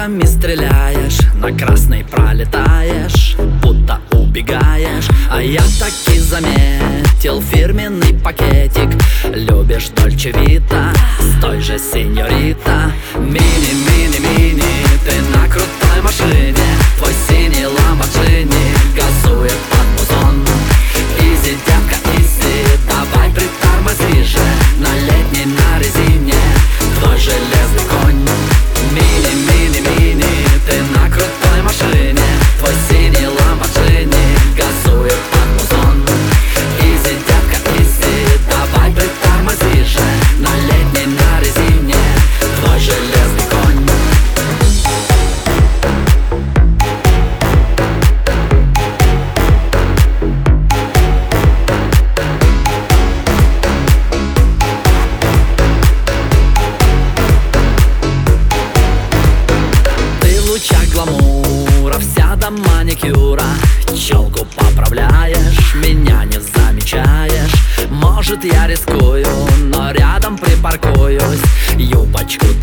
фишками стреляешь, на красной пролетаешь, будто убегаешь. А я таки заметил фирменный пакетик. Любишь Дольче Вита с той же сеньорита. Мини, мини, мини, ты на крутой машине. Твой синий ламборджини газует под музон. Изи, девка, изи, давай притормози же. На летней, на резине твой железный конь. Мини, мини, мини, ты на крутой машине. Твой синий ламборджини газует под музон. Изи, девка, изи, давай притормози же. На летней, на резине твой железный конь. Гламура, вся до маникюра. Челку поправляешь, меня не замечаешь. Может, я рискую, но рядом припаркуюсь. Юбочку